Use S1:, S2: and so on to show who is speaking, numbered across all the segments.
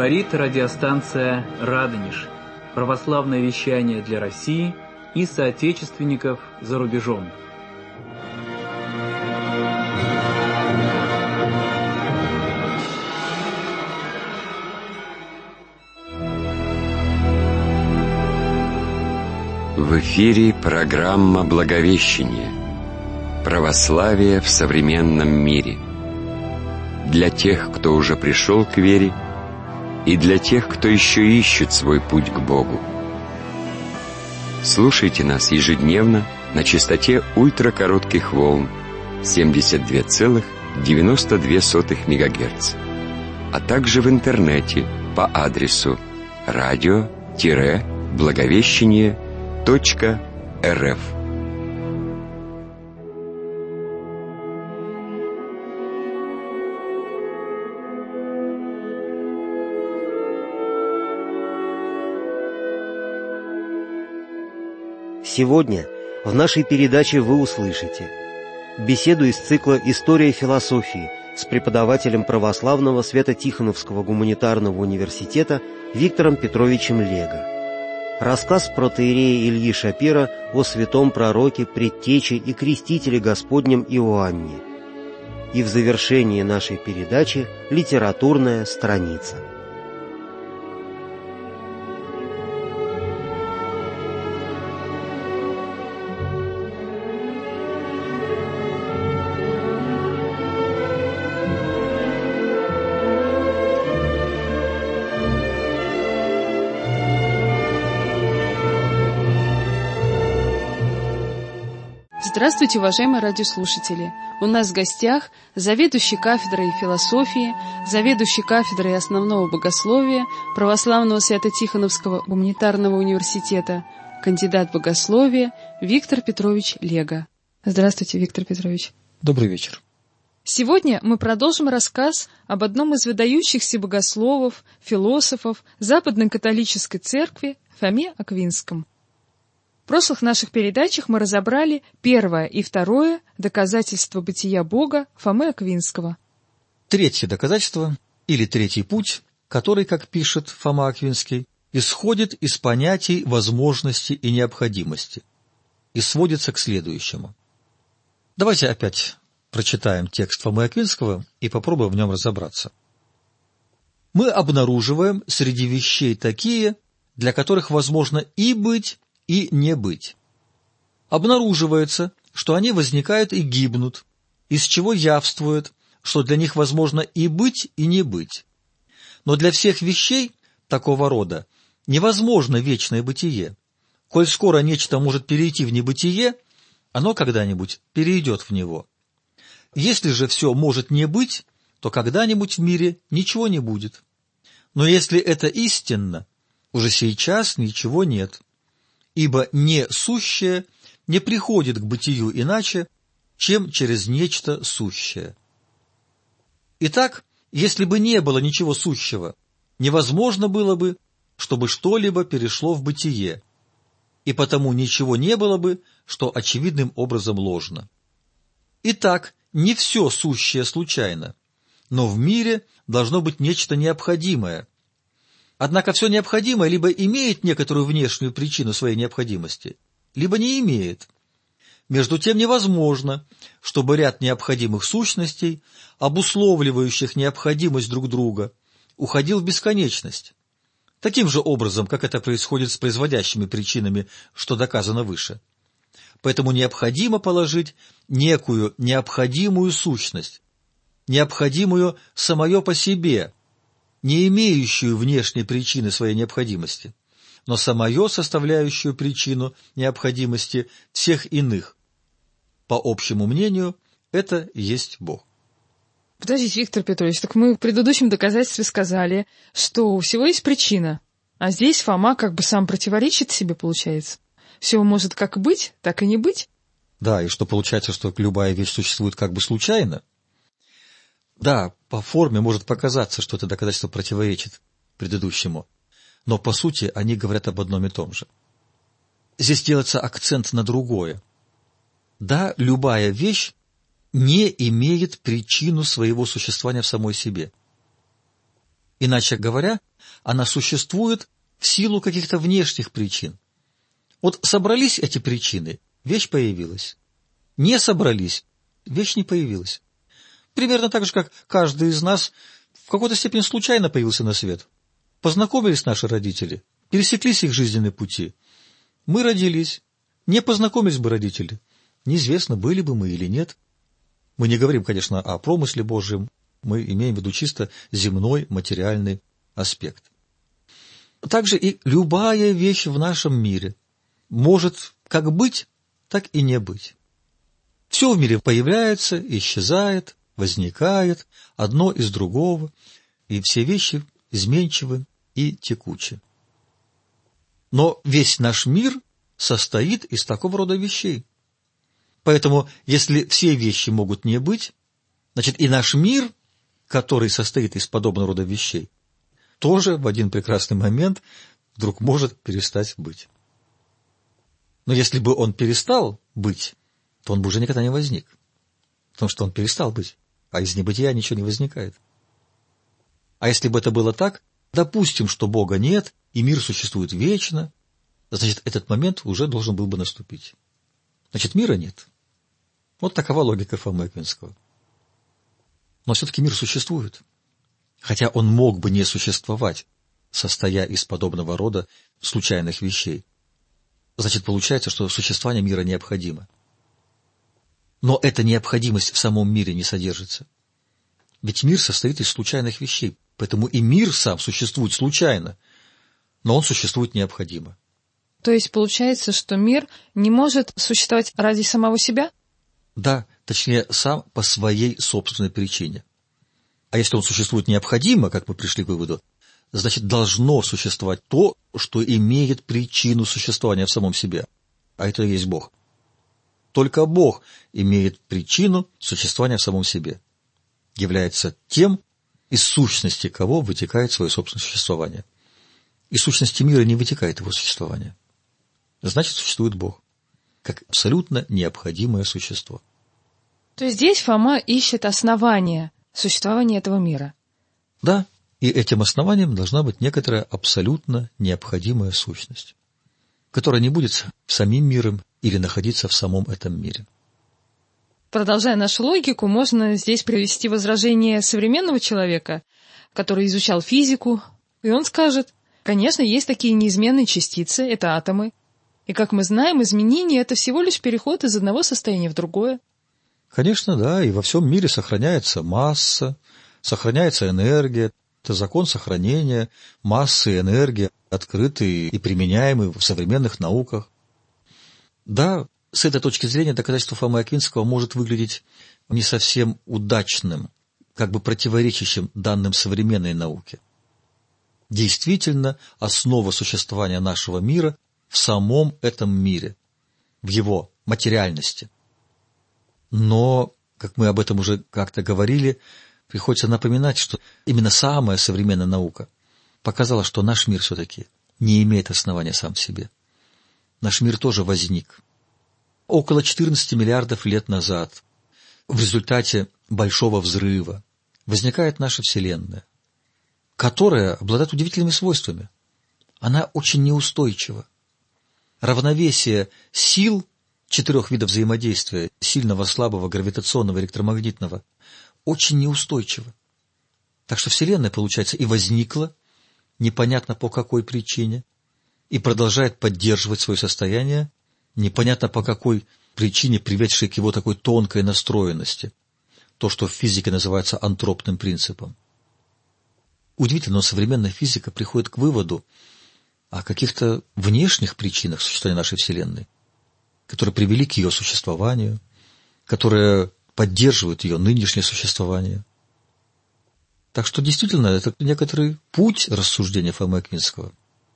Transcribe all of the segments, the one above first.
S1: Говорит радиостанция «Радонеж». Православное вещание для России и соотечественников за рубежом.
S2: В эфире программа «Благовещение. Православие в современном мире». Для тех, кто уже пришел к вере, и для тех, кто еще ищет свой путь к Богу. Слушайте нас ежедневно на частоте ультракоротких волн 72,92 МГц, а также в интернете по адресу radio-благовещение.рф.
S3: Сегодня в нашей передаче вы услышите беседу из цикла «История философии» с преподавателем православного Свято-Тихоновского гуманитарного университета Виктором Петровичем Лего, рассказ протоиерея Ильи Шапира о святом пророке, предтече и крестителе Господнем Иоанне. И в завершении нашей передачи литературная страница.
S4: Здравствуйте, уважаемые радиослушатели! У нас в гостях заведующий кафедрой философии, заведующий кафедрой основного богословия Православного Свято-Тихоновского гуманитарного университета, кандидат богословия Виктор Петрович Лего. Здравствуйте, Виктор Петрович.
S5: Добрый вечер.
S4: Сегодня мы продолжим рассказ об одном из выдающихся богословов, философов Западной католической церкви Фоме Аквинском. В прошлых наших передачах мы разобрали первое и второе доказательство бытия Бога Фомы Аквинского.
S5: Третье доказательство, или третий путь, который, как пишет Фома Аквинский, исходит из понятий возможности и необходимости и сводится к следующему. Давайте опять прочитаем текст Фомы Аквинского и попробуем в нем разобраться. Мы обнаруживаем среди вещей такие, для которых возможно и быть, и не быть. Обнаруживается, что они возникают и гибнут, из чего явствует, что для них возможно и быть, и не быть. Но для всех вещей такого рода невозможно вечное бытие. Коль скоро нечто может перейти в небытие, оно когда-нибудь перейдет в него. Если же все может не быть, то когда-нибудь в мире ничего не будет. Но если это истинно, уже сейчас ничего нет. Ибо несущее не приходит к бытию иначе, чем через нечто сущее. Итак, если бы не было ничего сущего, невозможно было бы, чтобы что-либо перешло в бытие, и потому ничего не было бы, что очевидным образом ложно. Итак, не все сущее случайно, но в мире должно быть нечто необходимое. Однако все необходимое либо имеет некоторую внешнюю причину своей необходимости, либо не имеет. Между тем невозможно, чтобы ряд необходимых сущностей, обусловливающих необходимость друг друга, уходил в бесконечность, таким же образом, как это происходит с производящими причинами, что доказано выше. Поэтому необходимо положить некую необходимую сущность, необходимую самое по себе, не имеющую внешней причины своей необходимости, но самое составляющую причину необходимости всех иных. По общему мнению, это есть Бог.
S4: Подождите, Виктор Петрович, так мы в предыдущем доказательстве сказали, что у всего есть причина, а здесь Фома как бы сам противоречит себе, получается. Все может как быть, так и не быть.
S5: Да, и что получается, что любая вещь существует как бы случайно. Да, по форме может показаться, что это доказательство противоречит предыдущему, но по сути они говорят об одном и том же. Здесь делается акцент на другое. Да, любая вещь не имеет причину своего существования в самой себе. Иначе говоря, она существует в силу каких-то внешних причин. Вот собрались эти причины, вещь появилась. Не собрались, вещь не появилась. Примерно так же, как каждый из нас в какой-то степени случайно появился на свет. Познакомились наши родители, пересеклись их жизненные пути. Мы родились, не познакомились бы родители. Неизвестно, были бы мы или нет. Мы не говорим, конечно, о промысле Божьем, мы имеем в виду чисто земной, материальный аспект. Также и любая вещь в нашем мире может как быть, так и не быть. Все в мире появляется, исчезает, возникает, одно из другого, и все вещи изменчивы и текучи. Но весь наш мир состоит из такого рода вещей. Поэтому, если все вещи могут не быть, значит и наш мир, который состоит из подобного рода вещей, тоже в один прекрасный момент вдруг может перестать быть. Но если бы он перестал быть, то он бы уже никогда не возник. Потому что он перестал быть, а из небытия ничего не возникает. А если бы это было так, допустим, что Бога нет, и мир существует вечно, значит, этот момент уже должен был бы наступить. Значит, мира нет. Вот такова логика Фомы Аквинского. Но все-таки мир существует. Хотя он мог бы не существовать, состоя из подобного рода случайных вещей. Значит, получается, что существование мира необходимо. Но эта необходимость в самом мире не содержится. Ведь мир состоит из случайных вещей, поэтому и мир сам существует случайно, но он существует необходимо.
S4: То есть получается, что мир не может существовать ради самого себя?
S5: Да, точнее, сам по своей собственной причине. А если он существует необходимо, как мы пришли к выводу, значит, должно существовать то, что имеет причину существования в самом себе. А это и есть Бог. Только Бог имеет причину существования в самом себе. Является тем, из сущности кого вытекает свое собственное существование. Из сущности мира не вытекает его существование. Значит, существует Бог, как абсолютно необходимое существо.
S4: То есть здесь Фома ищет основания существования этого мира.
S5: Да, и этим основанием должна быть некоторая абсолютно необходимая сущность, которая не будет самим миром или находиться в самом этом мире.
S4: Продолжая нашу логику, можно здесь привести возражение современного человека, который изучал физику, и он скажет, конечно, есть такие неизменные частицы, это атомы, и, как мы знаем, изменение — это всего лишь переход из одного состояния в другое.
S5: Конечно, да, и во всем мире сохраняется масса, сохраняется энергия. Это закон сохранения массы и энергии, открытый и применяемый в современных науках. Да, с этой точки зрения доказательство Фомы Аквинского может выглядеть не совсем удачным, как бы противоречащим данным современной науки. Действительно, основа существования нашего мира в самом этом мире, в его материальности. Но, как мы об этом уже как-то говорили, приходится напоминать, что именно самая современная наука показала, что наш мир все-таки не имеет основания сам в себе. Наш мир тоже возник около 14 миллиардов лет назад. В результате большого взрыва возникает наша Вселенная, которая обладает удивительными свойствами. Она очень неустойчива. Равновесие сил 4 видов взаимодействия, сильного, слабого, гравитационного, электромагнитного, очень неустойчиво. Так что Вселенная, получается, и возникла, непонятно по какой причине, и продолжает поддерживать свое состояние, непонятно по какой причине, приведшей к его такой тонкой настроенности, то, что в физике называется антропным принципом. Удивительно, но современная физика приходит к выводу о каких-то внешних причинах существования нашей Вселенной, которые привели к ее существованию, которые поддерживают ее нынешнее существование. Так что действительно это некоторый путь рассуждения Фомы Аквинского.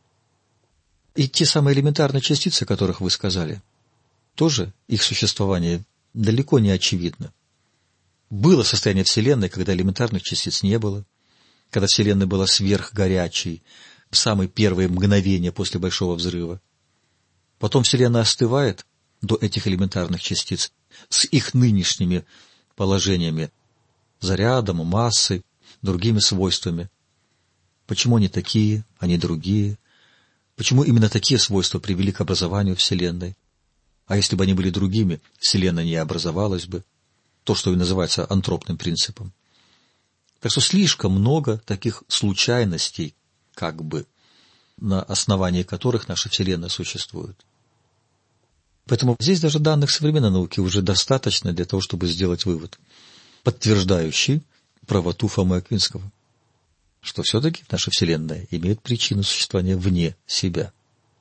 S5: И те самые элементарные частицы, о которых вы сказали, тоже их существование далеко не очевидно. Было состояние Вселенной, когда элементарных частиц не было, когда Вселенная была сверхгорячей в самые первые мгновения после Большого взрыва. Потом Вселенная остывает до этих элементарных частиц с их нынешними положениями, зарядом, массой, другими свойствами. Почему они такие, а не другие? Почему именно такие свойства привели к образованию Вселенной? А если бы они были другими, Вселенная не образовалась бы. То, что и называется антропным принципом. Так что слишком много таких случайностей, как бы, на основании которых наша Вселенная существует. Поэтому здесь даже данных современной науки уже достаточно для того, чтобы сделать вывод, подтверждающий правоту Фомы Аквинского, что все-таки наша Вселенная имеет причину существования вне себя.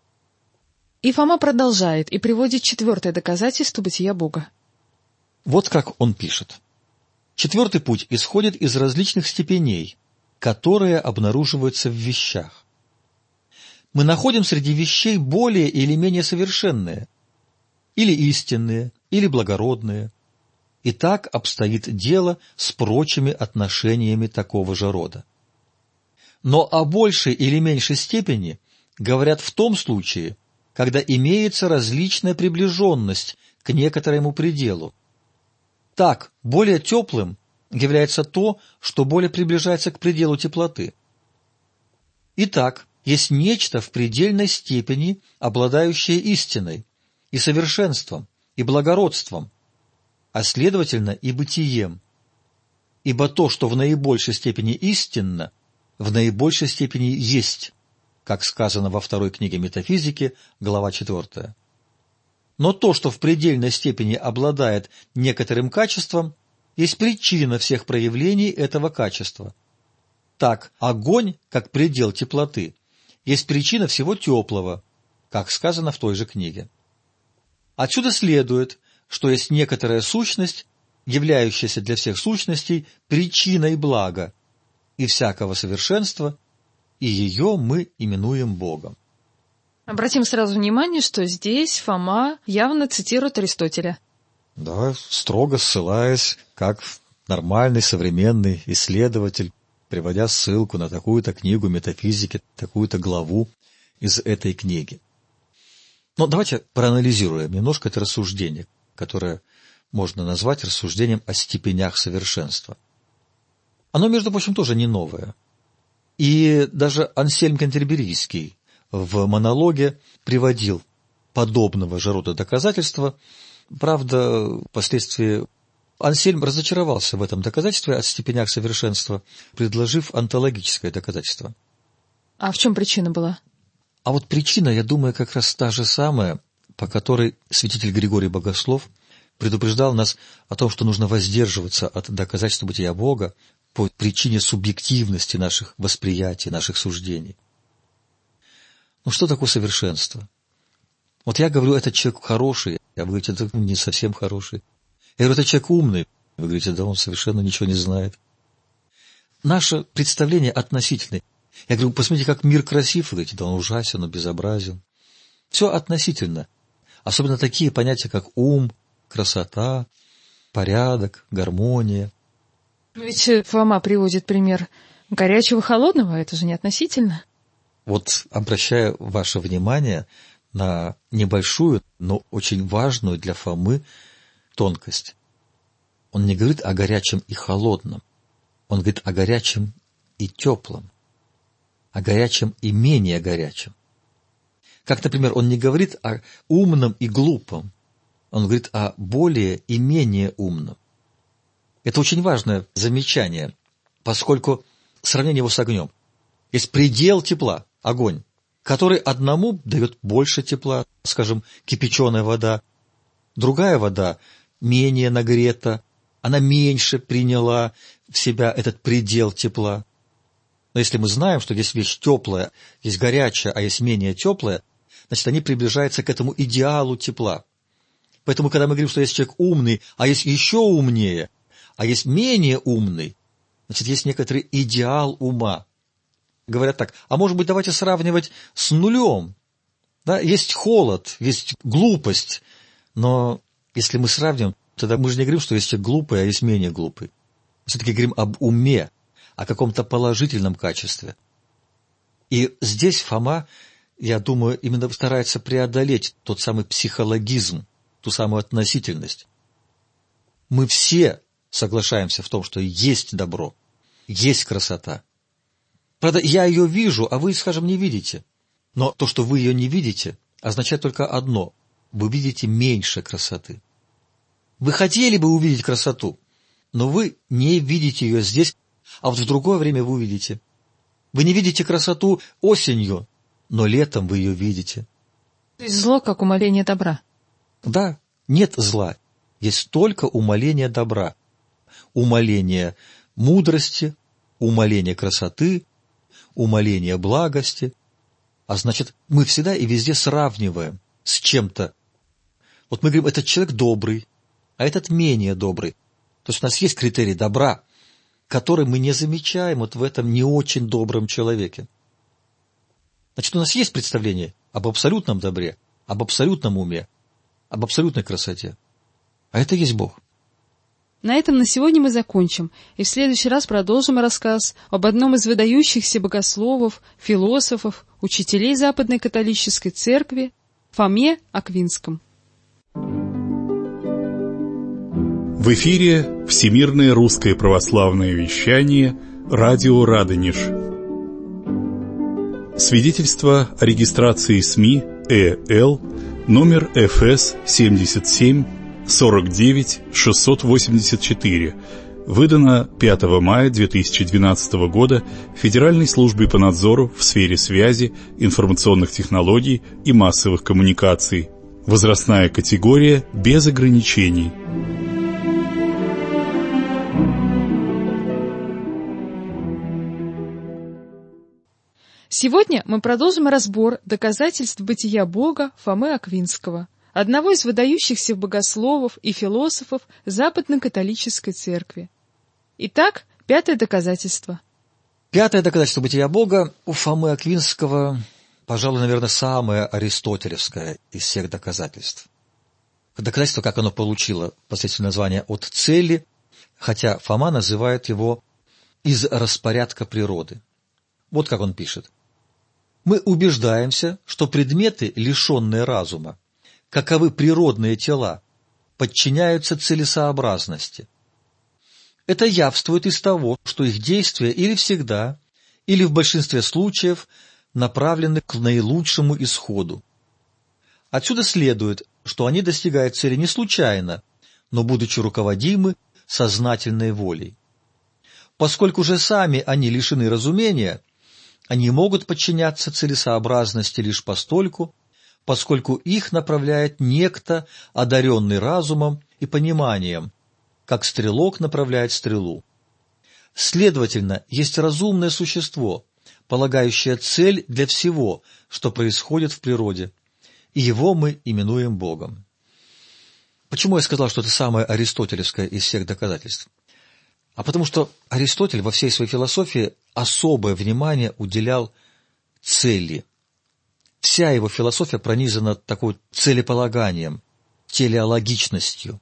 S4: И Фома продолжает и приводит четвертое доказательство бытия Бога.
S5: Вот как он пишет. Четвертый путь исходит из различных степеней, которые обнаруживаются в вещах. Мы находим среди вещей более или менее совершенные, или истинные, или благородные. И так обстоит дело с прочими отношениями такого же рода. Но о большей или меньшей степени говорят в том случае, когда имеется различная приближенность к некоторому пределу. Так, более теплым является то, что более приближается к пределу теплоты. Итак, есть нечто в предельной степени, обладающее истиной, и совершенством, и благородством, а следовательно и бытием. Ибо то, что в наибольшей степени истинно, в наибольшей степени есть, как сказано во второй книге Метафизики, глава 4. Но то, что в предельной степени обладает некоторым качеством, есть причина всех проявлений этого качества. Так, огонь, как предел теплоты, есть причина всего теплого, как сказано в той же книге. Отсюда следует, что есть некоторая сущность, являющаяся для всех сущностей причиной блага и всякого совершенства, и ее мы именуем Богом.
S4: Обратим сразу внимание, что здесь Фома явно цитирует Аристотеля.
S5: Да, строго ссылаясь, как нормальный современный исследователь, приводя ссылку на такую-то книгу метафизики, такую-то главу из этой книги. Но давайте проанализируем немножко это рассуждение, которое можно назвать рассуждением о степенях совершенства. Оно, между прочим, тоже не новое. И даже Ансельм Кентерберийский в монологе приводил подобного же рода доказательства. Правда, впоследствии Ансельм разочаровался в этом доказательстве о степенях совершенства, предложив онтологическое доказательство.
S4: А в чем причина была?
S5: А вот причина, я думаю, как раз та же самая, по которой святитель Григорий Богослов предупреждал нас о том, что нужно воздерживаться от доказательства бытия Бога по причине субъективности наших восприятий, наших суждений. Ну что такое совершенство? Вот я говорю, этот человек хороший, а вы говорите, это не совсем хороший. Я говорю, этот человек умный, вы говорите, да он совершенно ничего не знает. Наше представление относительное. Я говорю, посмотрите, как мир красив, вы говорите, да он ужасен, он безобразен. Все относительно. Особенно такие понятия, как ум, красота, порядок, гармония.
S4: Ведь Фома приводит пример горячего, холодного, это же не относительно.
S5: Вот обращаю ваше внимание на небольшую, но очень важную для Фомы тонкость. Он не говорит о горячем и холодном. Он говорит о горячем и теплом. О горячем и менее горячем. Как, например, он не говорит о умном и глупом. Он говорит о более и менее умном. Это очень важное замечание, поскольку сравнение его с огнем. Есть предел тепла, огонь, который одному дает больше тепла, скажем, кипяченая вода. Другая вода менее нагрета, она меньше приняла в себя этот предел тепла. Но если мы знаем, что есть вещь теплая, есть горячая, а есть менее теплая, значит, они приближаются к этому идеалу тепла. Поэтому, когда мы говорим, что есть человек умный, а есть еще умнее, а есть менее умный, значит, есть некоторый идеал ума. Говорят так, а может быть, давайте сравнивать с нулем. Да? Есть холод, есть глупость, но если мы сравним, тогда мы же не говорим, что есть человек глупый, а есть менее глупый. Все-таки говорим об уме, о каком-то положительном качестве. И здесь Фома, я думаю, именно старается преодолеть тот самый психологизм, ту самую относительность. Мы все соглашаемся в том, что есть добро, есть красота. Правда, я ее вижу, а вы, скажем, не видите. Но то, что вы ее не видите, означает только одно. Вы видите меньше красоты. Вы хотели бы увидеть красоту, но вы не видите ее здесь, а вот в другое время вы увидите. Вы не видите красоту осенью, но летом вы ее видите.
S4: То есть зло, как умаление добра.
S5: Да, нет зла, есть только умаление добра. Умаление мудрости, умаление красоты, умаление благости. А значит, мы всегда и везде сравниваем с чем-то. Вот мы говорим, этот человек добрый, а этот менее добрый. То есть у нас есть критерий добра, который мы не замечаем вот в этом не очень добром человеке. Значит, у нас есть представление об абсолютном добре, об абсолютном уме, об абсолютной красоте. А это есть Бог.
S4: На этом на сегодня мы закончим, и в следующий раз продолжим рассказ об одном из выдающихся богословов, философов, учителей Западной католической церкви Фоме Аквинском.
S6: В эфире Всемирное русское православное вещание «Радио Радонеж». Свидетельство о регистрации СМИ ЭЛ номер ФС 77 49 684, выдано 5 мая 2012 года Федеральной службой по надзору в сфере связи, информационных технологий и массовых коммуникаций. Возрастная категория без ограничений.
S4: Сегодня мы продолжим разбор доказательств бытия Бога Фомы Аквинского, одного из выдающихся богословов и философов Западно-католической церкви. Итак, пятое доказательство.
S5: Пятое доказательство бытия Бога у Фомы Аквинского, пожалуй, наверное, самое аристотелевское из всех доказательств. Доказательство, как оно получило последовательное название от цели, хотя Фома называет его «из распорядка природы». Вот как он пишет. Мы убеждаемся, что предметы, лишенные разума, каковы природные тела, подчиняются целесообразности. Это явствует из того, что их действия или всегда, или в большинстве случаев направлены к наилучшему исходу. Отсюда следует, что они достигают цели не случайно, но будучи руководимы сознательной волей. Поскольку же сами они лишены разумения, они могут подчиняться целесообразности лишь постольку, поскольку их направляет некто, одаренный разумом и пониманием, как стрелок направляет стрелу. Следовательно, есть разумное существо, полагающее цель для всего, что происходит в природе, и его мы именуем Богом. Почему я сказал, что это самое аристотелевское из всех доказательств? А потому что Аристотель во всей своей философии особое внимание уделял цели. Вся его философия пронизана такой целеполаганием, телеологичностью.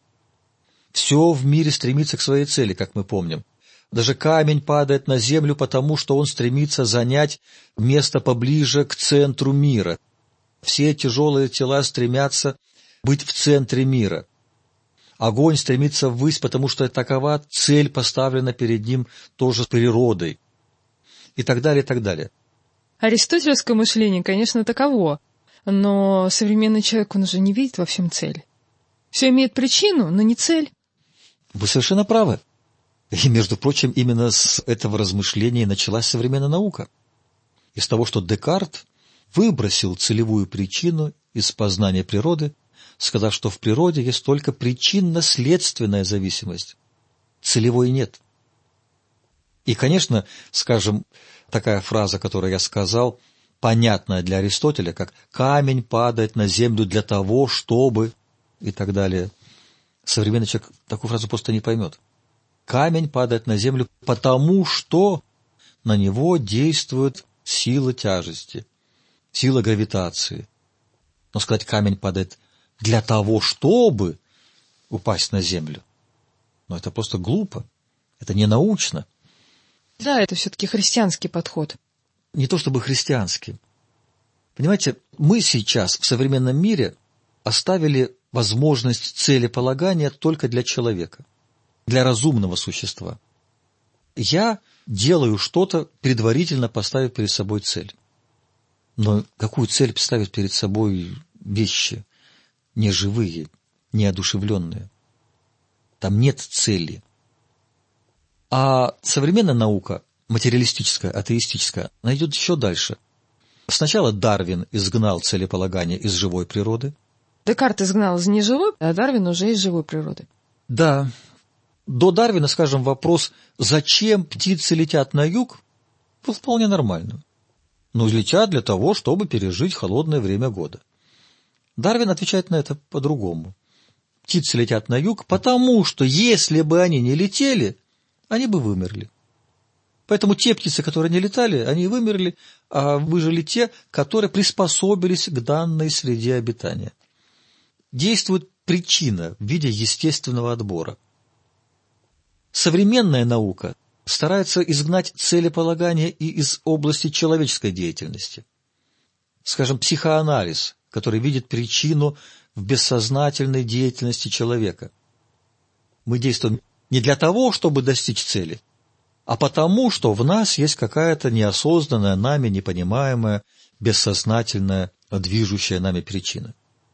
S5: Все в мире стремится к своей цели, как мы помним. Даже камень падает на землю, потому что он стремится занять место поближе к центру мира. Все тяжелые тела стремятся быть в центре мира. Огонь стремится ввысь, потому что такова цель поставлена перед ним тоже природой. И так далее, и так далее.
S4: Аристотелевское мышление, конечно, таково, но современный человек, он уже не видит во всем цель. Все имеет причину, но не цель.
S5: Вы совершенно правы. И, между прочим, именно с этого размышления началась современная наука. Из того, что Декарт выбросил целевую причину из познания природы, сказав, что в природе есть только причинно-следственная зависимость. Целевой нет. И, конечно, скажем, такая фраза, которую я сказал, понятная для Аристотеля, как «камень падает на землю для того, чтобы…» и так далее. Современный человек такую фразу просто не поймет. Камень падает на землю потому, что на него действует сила тяжести, сила гравитации. Но сказать «камень падает для того, чтобы упасть на землю», но это просто глупо, это не научно.
S4: Да, это все-таки христианский подход.
S5: Не то чтобы христианский. Понимаете, мы сейчас в современном мире оставили возможность целеполагания только для человека, для разумного существа. Я делаю что-то, предварительно поставив перед собой цель. Но какую цель ставят перед собой вещи неживые, неодушевленные? Там нет цели. А современная наука, материалистическая, атеистическая, она идет еще дальше. Сначала Дарвин изгнал целеполагание из живой природы.
S4: Декарт изгнал из неживой, а Дарвин уже из живой природы.
S5: Да. До Дарвина, скажем, вопрос, зачем птицы летят на юг, был вполне нормальным. Но летят для того, чтобы пережить холодное время года. Дарвин отвечает на это по-другому. Птицы летят на юг, потому что если бы они не летели, они бы вымерли. Поэтому те птицы, которые не летали, они вымерли, а выжили те, которые приспособились к данной среде обитания. Действует причина в виде естественного отбора. Современная наука старается изгнать целеполагание и из области человеческой деятельности. Скажем, психоанализ, который видит причину в бессознательной деятельности человека. Мы действуем не для того, чтобы достичь цели, а потому, что в нас есть какая-то неосознанная нами, непонимаемая, бессознательная, движущая нами причина.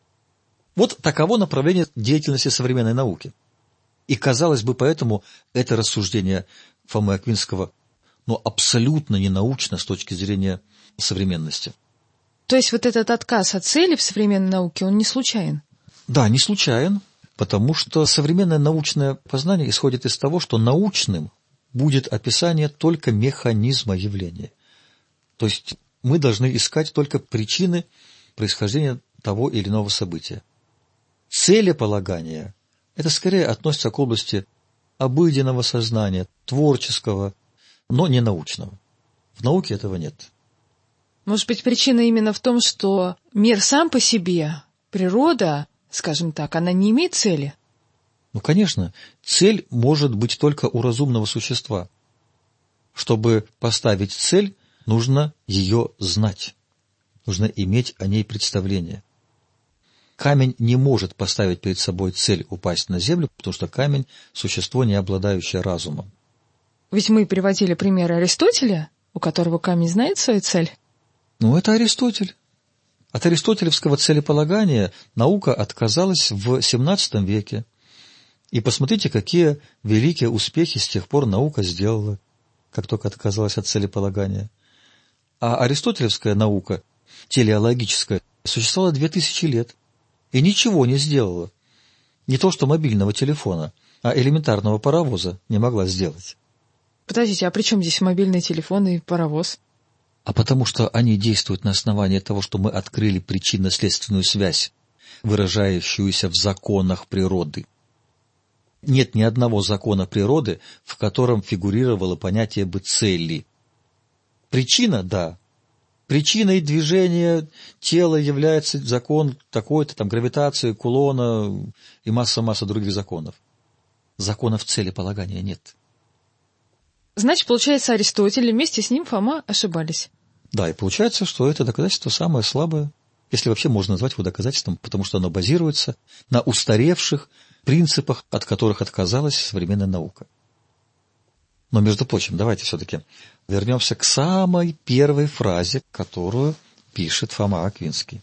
S5: Вот таково направление деятельности современной науки. И, казалось бы, поэтому это рассуждение Фомы Аквинского, абсолютно ненаучно с точки зрения современности.
S4: То есть вот этот отказ от цели в современной науке, он не случайен?
S5: Да, не случайен, потому что современное научное познание исходит из того, что научным будет описание только механизма явления. То есть мы должны искать только причины происхождения того или иного события. Целеполагание – это скорее относится к области обыденного сознания, творческого, но не научного. В науке этого нет.
S4: Может быть, причина именно в том, что мир сам по себе, природа, скажем так, она не имеет цели?
S5: Конечно, цель может быть только у разумного существа. Чтобы поставить цель, нужно ее знать. Нужно иметь о ней представление. Камень не может поставить перед собой цель упасть на землю, потому что камень – существо, не обладающее разумом.
S4: Ведь мы приводили пример Аристотеля, у которого камень знает свою цель.
S5: Это Аристотель. От аристотелевского целеполагания наука отказалась в XVII веке. И посмотрите, какие великие успехи с тех пор наука сделала, как только отказалась от целеполагания. А аристотелевская наука, телеологическая, существовала 2000 лет и ничего не сделала. Не то что мобильного телефона, а элементарного паровоза не могла сделать.
S4: Подождите, а при чем здесь мобильный телефон и паровоз?
S5: А потому что они действуют на основании того, что мы открыли причинно-следственную связь, выражающуюся в законах природы. Нет ни одного закона природы, в котором фигурировало понятие бы цели. Причина, да. Причиной движения тела является закон такой-то, гравитации, Кулона и масса других законов. Законов целеполагания нет.
S4: Значит, получается, Аристотель и вместе с ним Фома ошибались.
S5: Да, и получается, что это доказательство самое слабое, если вообще можно назвать его доказательством, потому что оно базируется на устаревших принципах, от которых отказалась современная наука. Но, между прочим, давайте все-таки вернемся к самой первой фразе, которую пишет Фома Аквинский.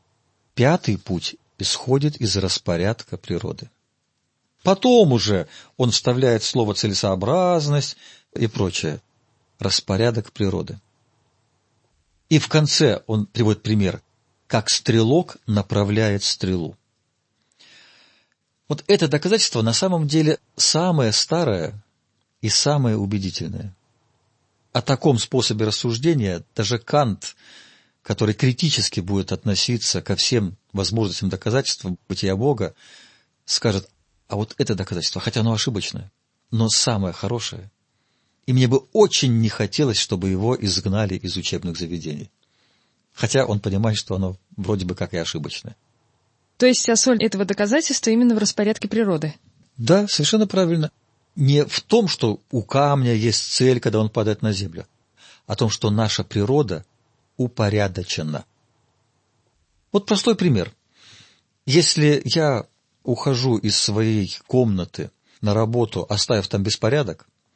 S5: Пятый путь исходит из распорядка природы. Потом уже он вставляет слово «целесообразность» и прочее. Распорядок природы. И в конце он приводит пример, как стрелок направляет стрелу. Вот это доказательство на самом деле самое старое и самое убедительное. О таком способе рассуждения даже Кант, который критически будет относиться ко всем возможностям доказательствам бытия Бога, скажет: а вот это доказательство, хотя оно ошибочное, но самое хорошее. И мне бы очень не хотелось, чтобы его изгнали из учебных заведений. Хотя он понимает, что оно вроде бы как и ошибочное.
S4: То есть соль этого доказательства именно в распорядке природы?
S5: Да, совершенно правильно. Не в том, что у камня есть цель, когда он падает на землю, а о том, что наша природа упорядочена. Вот простой пример. Если я ухожу из своей комнаты на работу, оставив там беспорядок,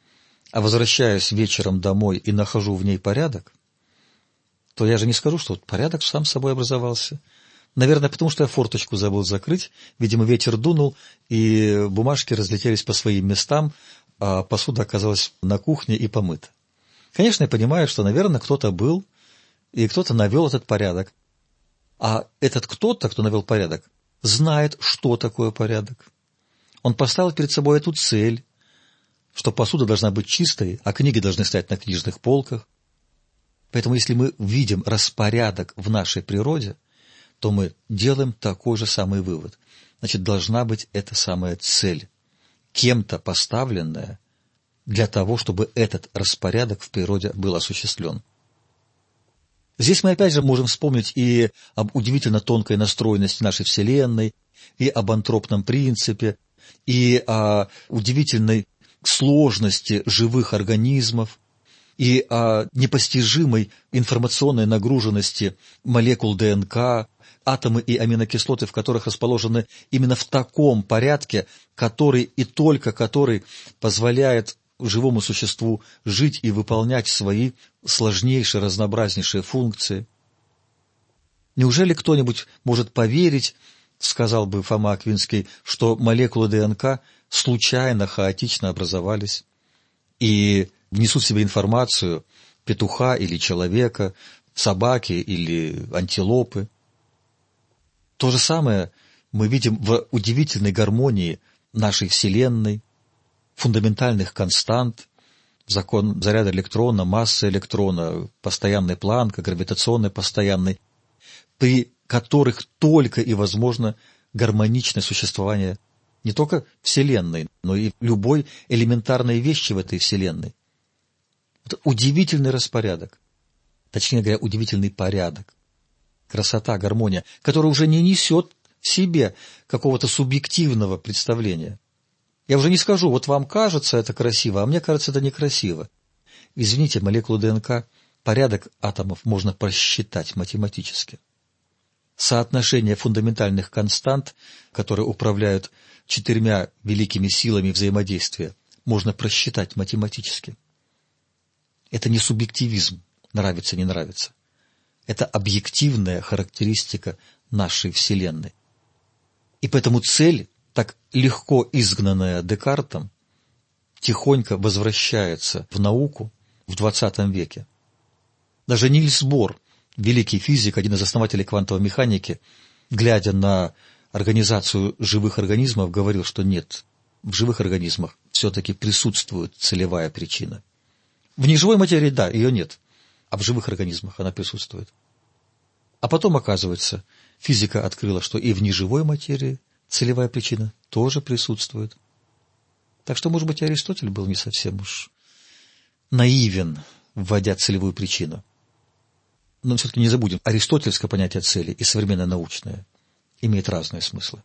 S5: а возвращаюсь вечером домой и нахожу в ней порядок, то я же не скажу, что вот порядок сам собой образовался. Наверное, потому что я форточку забыл закрыть. Видимо, ветер дунул, и бумажки разлетелись по своим местам, а посуда оказалась на кухне и помыта. Конечно, я понимаю, что, наверное, кто-то был, и кто-то навел этот порядок. А этот кто-то, кто навел порядок, знает, что такое порядок. Он поставил перед собой эту цель, что посуда должна быть чистой, а книги должны стоять на книжных полках. Поэтому, если мы видим распорядок в нашей природе, то мы делаем такой же самый вывод. Значит, должна быть эта самая цель, кем-то поставленная для того, чтобы этот распорядок в природе был осуществлен. Здесь мы опять же можем вспомнить и об удивительно тонкой настроенности нашей Вселенной, и об антропном принципе, и о удивительной сложности живых организмов, и о непостижимой информационной нагруженности молекул ДНК, атомы и аминокислоты, в которых расположены именно в таком порядке, который и только который позволяет живому существу жить и выполнять свои сложнейшие, разнообразнейшие функции. Неужели кто-нибудь может поверить, сказал бы Фома Аквинский, что молекулы ДНК случайно, хаотично образовались и внесут в себе информацию петуха или человека, собаки или антилопы? То же самое мы видим в удивительной гармонии нашей Вселенной, фундаментальных констант, закон заряда электрона, массы электрона, постоянной Планка, гравитационной постоянной, при которых только и возможно гармоничное существование не только Вселенной, но и любой элементарной вещи в этой Вселенной. Это удивительный распорядок, точнее говоря, удивительный порядок, красота, гармония, которая уже не несет в себе какого-то субъективного представления. Я уже не скажу, вот вам кажется это красиво, а мне кажется это некрасиво. Извините, молекулу ДНК, порядок атомов можно просчитать математически. Соотношение фундаментальных констант, которые управляют 4 великими силами взаимодействия, можно просчитать математически. Это не субъективизм, нравится, не нравится. Это объективная характеристика нашей Вселенной. И поэтому цель, так легко изгнанная Декартом, тихонько возвращается в науку в XX веке. Даже Нильс Бор, великий физик, один из основателей квантовой механики, глядя на организацию живых организмов, говорил, что нет, в живых организмах все-таки присутствует целевая причина. В неживой материи, да, ее нет, а в живых организмах она присутствует. А потом, оказывается, физика открыла, что и в неживой материи целевая причина тоже присутствует. Так что, может быть, Аристотель был не совсем уж наивен, вводя целевую причину. Но все-таки не забудем, аристотельское понятие цели и современное научное имеют разные смыслы.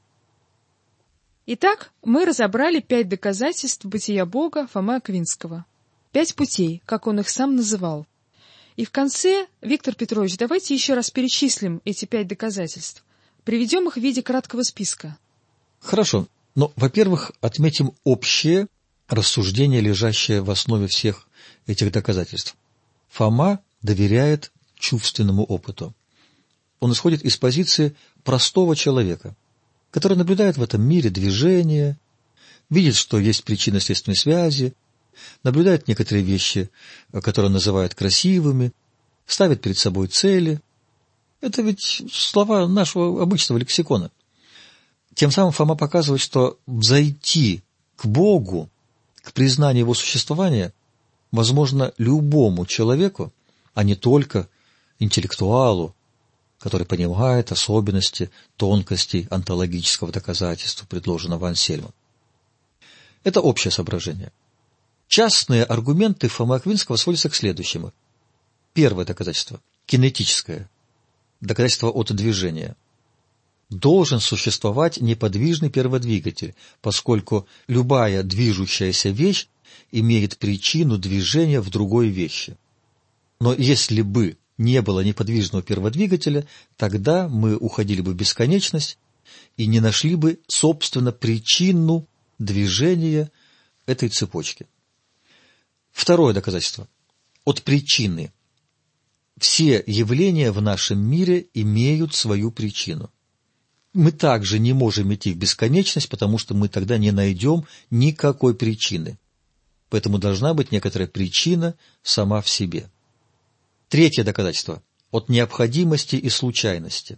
S4: Итак, мы разобрали 5 доказательств бытия Бога Фомы Аквинского. 5 путей, как он их сам называл. И в конце, Виктор Петрович, давайте еще раз перечислим эти 5 доказательств. Приведем их в виде краткого списка.
S5: Хорошо. Но, во-первых, отметим общее рассуждение, лежащее в основе всех этих доказательств. Фома доверяет чувственному опыту. Он исходит из позиции простого человека, который наблюдает в этом мире движение, видит, что есть причинно-следственные связи, наблюдает некоторые вещи, которые он называет красивыми, ставит перед собой цели. Это ведь слова нашего обычного лексикона. Тем самым Фома показывает, что взойти к Богу, к признанию Его существования, возможно любому человеку, а не только интеллектуалу, который понимает особенности, тонкости онтологического доказательства, предложенного Ансельмом. Это общее соображение. Частные аргументы Фомы Аквинского сводятся к следующему. Первое доказательство – кинетическое, доказательство от движения. Должен существовать неподвижный перводвигатель, поскольку любая движущаяся вещь имеет причину движения в другой вещи. Но если бы не было неподвижного перводвигателя, тогда мы уходили бы в бесконечность и не нашли бы, собственно, причину движения этой цепочки. Второе доказательство. От причины. Все явления в нашем мире имеют свою причину. Мы также не можем идти в бесконечность, потому что мы тогда не найдем никакой причины. Поэтому должна быть некоторая причина сама в себе. Третье доказательство. От необходимости и случайности.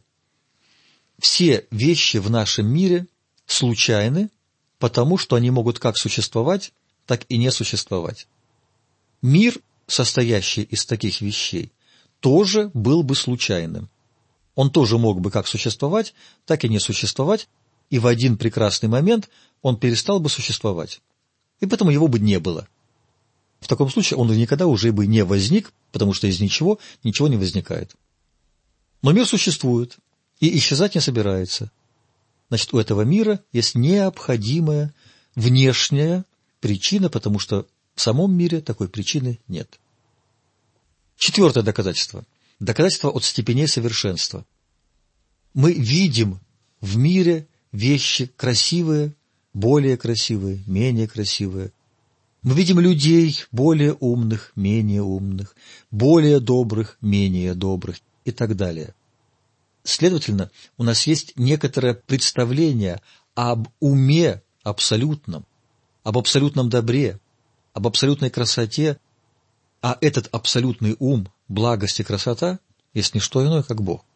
S5: Все вещи в нашем мире случайны, потому что они могут как существовать, так и не существовать. Мир, состоящий из таких вещей, тоже был бы случайным. Он тоже мог бы как существовать, так и не существовать, и в один прекрасный момент он перестал бы существовать, и поэтому его бы не было. В таком случае он никогда уже бы не возник, потому что из ничего ничего не возникает. Но мир существует и исчезать не собирается. Значит, у этого мира есть необходимая внешняя причина, потому что в самом мире такой причины нет. Четвертое доказательство. Доказательство от степеней совершенства. Мы видим в мире вещи красивые, более красивые, менее красивые. Мы видим людей более умных, менее умных, более добрых, менее добрых и так далее. Следовательно, у нас есть некоторое представление об уме абсолютном, об абсолютном добре, об абсолютной красоте, а этот абсолютный ум, благость и красота есть не что иное, как Бог.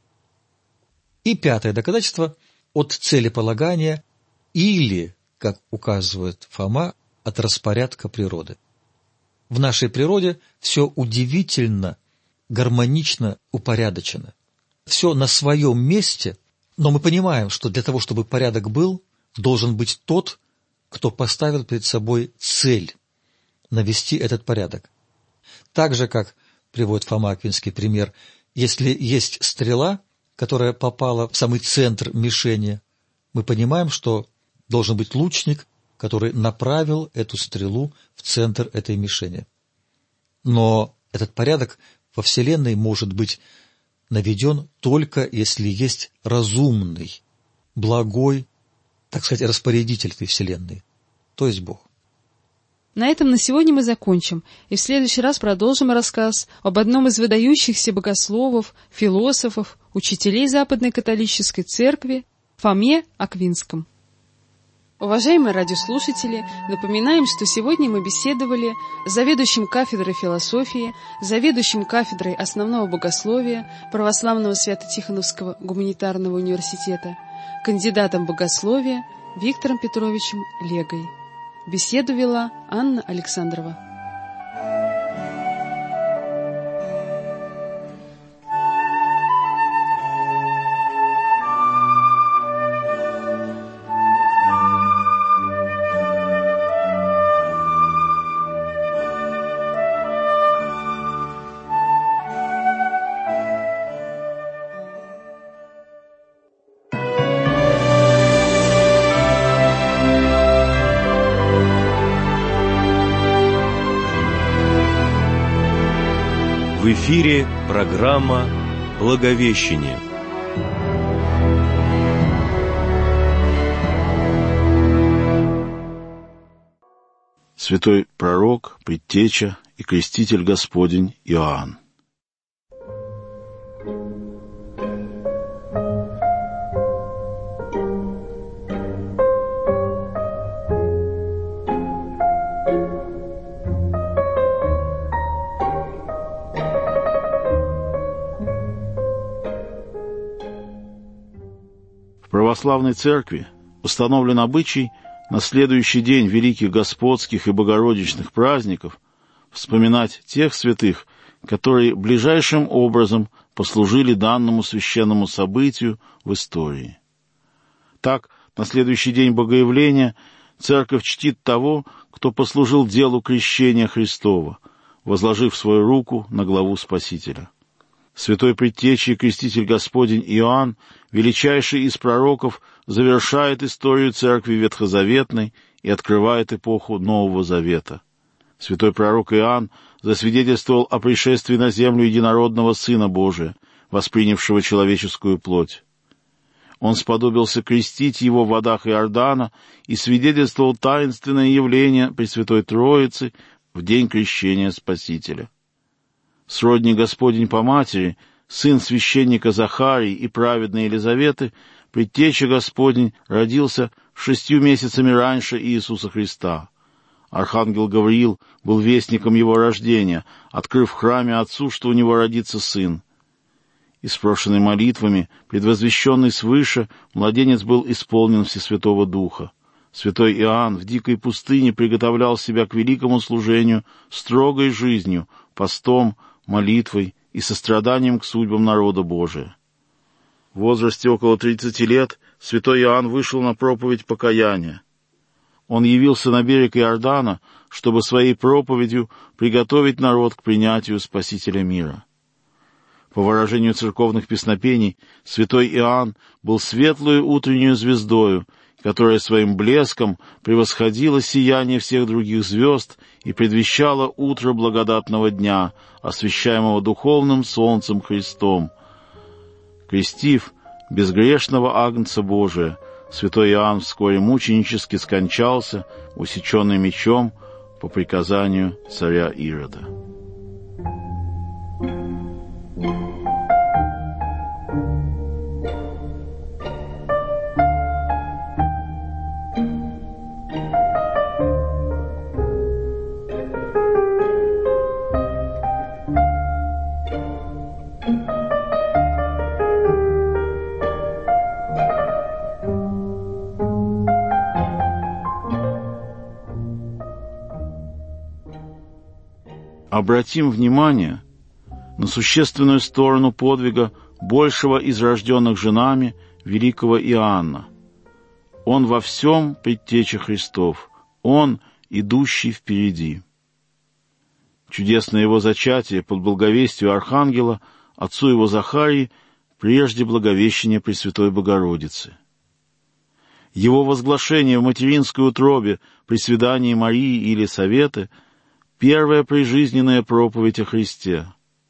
S5: И пятое доказательство от целеполагания или, как указывает Фома, от распорядка природы. В нашей природе все удивительно, гармонично упорядочено. Все на своем месте, но мы понимаем, что для того, чтобы порядок был, должен быть тот, кто поставил перед собой цель навести этот порядок. Так же, как приводит Фома Аквинский пример, если есть стрела, которая попала в самый центр мишени, мы понимаем, что должен быть лучник, который направил эту стрелу в центр этой мишени. Но этот порядок во Вселенной может быть наведен только если есть разумный, благой, так сказать, распорядитель этой Вселенной, то есть Бог.
S4: На этом на сегодня мы закончим, и в следующий раз продолжим рассказ об одном из выдающихся богословов, философов, учителей Западной католической церкви Фоме Аквинском. Уважаемые радиослушатели, напоминаем, что сегодня мы беседовали с заведующим кафедрой философии, заведующим кафедрой основного богословия Православного Свято-Тихоновского гуманитарного университета, кандидатом богословия Виктором Петровичем Легой. Беседу вела Анна Александрова.
S7: В эфире программа «Благовещение».
S8: Святой пророк, предтеча и креститель Господень Иоанн. В православной церкви установлен обычай на следующий день великих господских и богородичных праздников вспоминать тех святых, которые ближайшим образом послужили данному священному событию в истории. Так, на следующий день Богоявления церковь чтит того, кто послужил делу крещения Христова, возложив свою руку на главу Спасителя. Святой предтеча и креститель Господень Иоанн, величайший из пророков, завершает историю церкви ветхозаветной и открывает эпоху Нового Завета. Святой пророк Иоанн засвидетельствовал о пришествии на землю единородного Сына Божия, воспринявшего человеческую плоть. Он сподобился крестить его в водах Иордана и свидетельствовал таинственное явление Пресвятой Троицы в день крещения Спасителя. Сродник Господень по матери, сын священника Захарии и праведной Елизаветы, предтеча Господень, родился 6 месяцами раньше Иисуса Христа. Архангел Гавриил был вестником его рождения, открыв в храме отцу, что у него родится сын. Испрошенный молитвами, предвозвещенный свыше, младенец был исполнен Всесвятого Духа. Святой Иоанн в дикой пустыне приготовлял себя к великому служению строгой жизнью, постом, молитвой и состраданием к судьбам народа Божия. В возрасте около 30 лет святой Иоанн вышел на проповедь покаяния. Он явился на берег Иордана, чтобы своей проповедью приготовить народ к принятию Спасителя мира. По выражению церковных песнопений, святой Иоанн был светлую утреннюю звездою, которая своим блеском превосходила сияние всех других звезд и предвещала утро благодатного дня, освещаемого духовным солнцем Христом. Крестив безгрешного Агнца Божия, святой Иоанн вскоре мученически скончался, усеченный мечом по приказанию царя Ирода. Обратим внимание на существенную сторону подвига большего из рожденных женами великого Иоанна. Он во всем предтеча Христов, он, идущий впереди. Чудесное его зачатие под благовестию Архангела, отцу его Захарии, прежде благовещения Пресвятой Богородицы. Его возглашение в материнской утробе при свидании Марии и Елисаветы — первая прижизненная проповедь о Христе.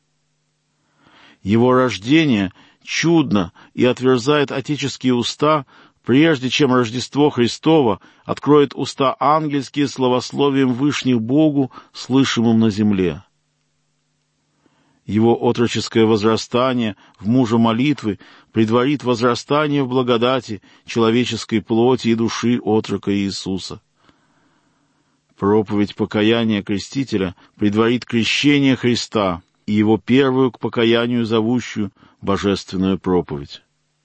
S8: Его рождение чудно и отверзает отеческие уста, прежде чем Рождество Христово откроет уста ангельские славословием вышних Богу, слышимым на земле. Его отроческое возрастание в мужа молитвы предварит возрастание в благодати человеческой плоти и души отрока Иисуса. Проповедь покаяния Крестителя предварит крещение Христа и его первую к покаянию зовущую божественную проповедь.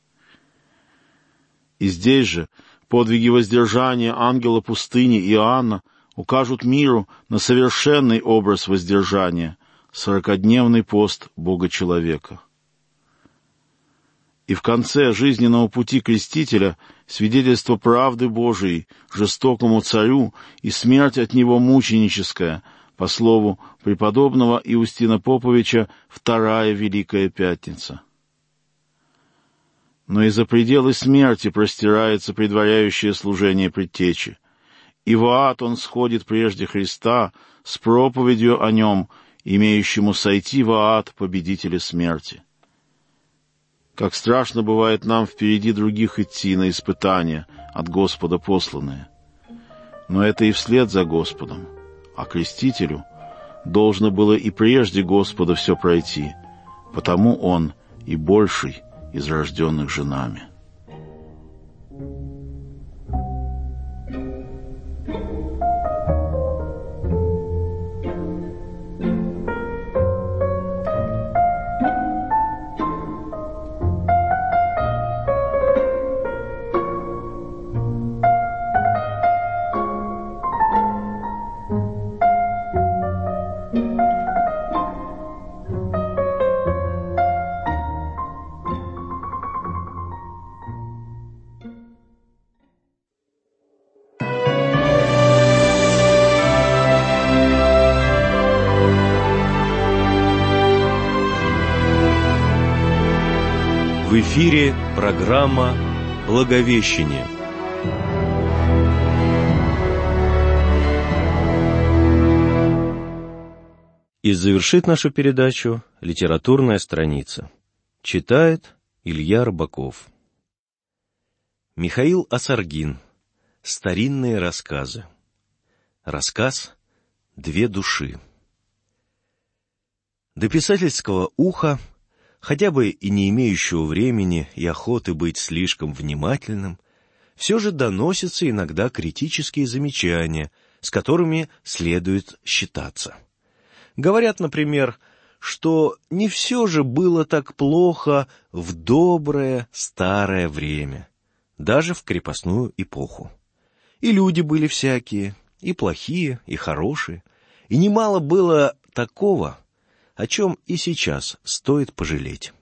S8: И здесь же подвиги воздержания ангела пустыни Иоанна укажут миру на совершенный образ воздержания — 40-дневный пост Бога-человека. И в конце жизненного пути Крестителя свидетельство правды Божией жестокому царю и смерть от него мученическая, по слову преподобного Иустина Поповича, вторая Великая Пятница. Но и за пределы смерти простирается предваряющее служение предтечи, и в ад он сходит прежде Христа с проповедью о нем, имеющему сойти в ад победителя смерти. Как страшно бывает нам впереди других идти на испытания, от Господа посланные. Но это и вслед за Господом, а Крестителю должно было и прежде Господа все пройти, потому он и больший из рожденных женами.
S7: В эфире программа «Благовещение». И завершит нашу передачу литературная страница. Читает Илья Рыбаков. Михаил Осаргин. Старинные рассказы. Рассказ две души. До писательского уха, хотя бы и не имеющего времени и охоты быть слишком внимательным, все же доносятся иногда критические замечания, с которыми следует считаться. Говорят, например, что не все же было так плохо в доброе старое время, даже в крепостную эпоху. И люди были всякие, и плохие, и хорошие, и немало было такого, о чем и сейчас стоит пожалеть.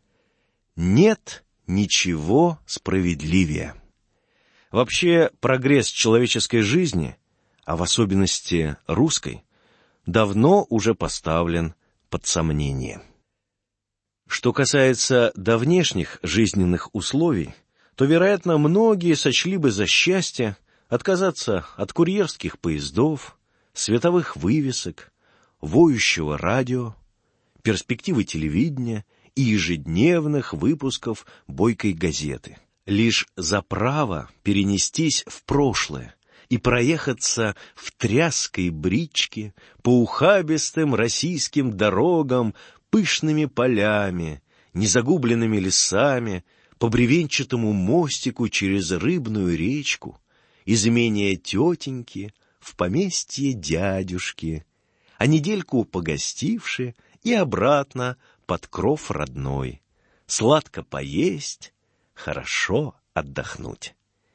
S7: Нет ничего справедливее. Вообще, прогресс человеческой жизни, а в особенности русской, давно уже поставлен под сомнение. Что касается до внешних жизненных условий, то, вероятно, многие сочли бы за счастье отказаться от курьерских поездов, световых вывесок, воющего радио, перспективы телевидения и ежедневных выпусков бойкой газеты. Лишь за право перенестись в прошлое и проехаться в тряской бричке по ухабистым российским дорогам, пышными полями, незагубленными лесами, по бревенчатому мостику через рыбную речку, из имения тетеньки в поместье дядюшки, а недельку погостивши и обратно под кров родной, сладко поесть, хорошо отдохнуть.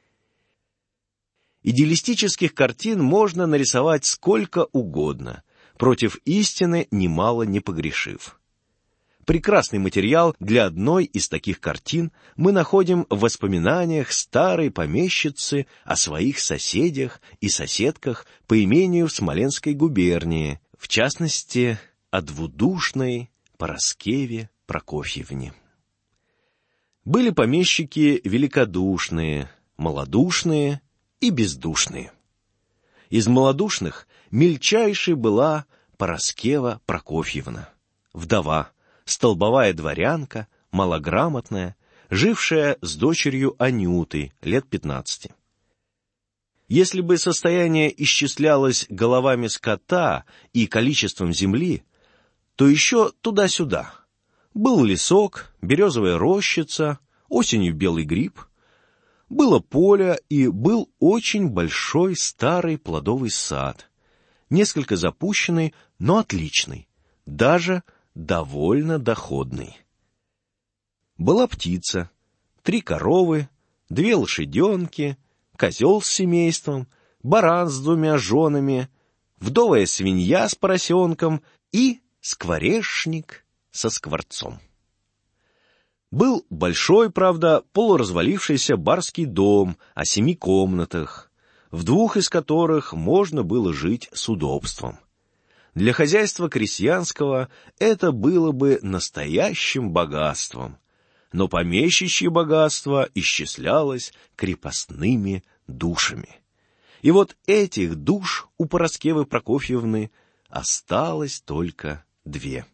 S7: Идеалистических картин можно нарисовать сколько угодно, против истины немало не погрешив. Прекрасный материал для одной из таких картин мы находим в воспоминаниях старой помещицы о своих соседях и соседках по имению в Смоленской губернии, в частности, о двудушной Параскеве Прокофьевне. Были помещики великодушные, малодушные и бездушные. Из малодушных мельчайшей была Параскева Прокофьевна, вдова, столбовая дворянка, малограмотная, жившая с дочерью Анютой лет 15. Если бы состояние исчислялось головами скота и количеством земли, то еще туда-сюда. Был лесок, березовая рощица, осенью белый гриб. Было поле и был очень большой старый плодовый сад, несколько запущенный, но отличный, даже довольно доходный. Была птица, 3 коровы, 2 лошаденки, козел с семейством, баран с 2 женами, вдовая свинья с поросенком и скворечник со скворцом. Был большой, правда, полуразвалившийся барский дом о 7 комнатах, в 2 из которых можно было жить с удобством. Для хозяйства крестьянского это было бы настоящим богатством, но помещичье богатство исчислялось крепостными душами. И вот этих душ у Параскевы Прокофьевны осталось только 2.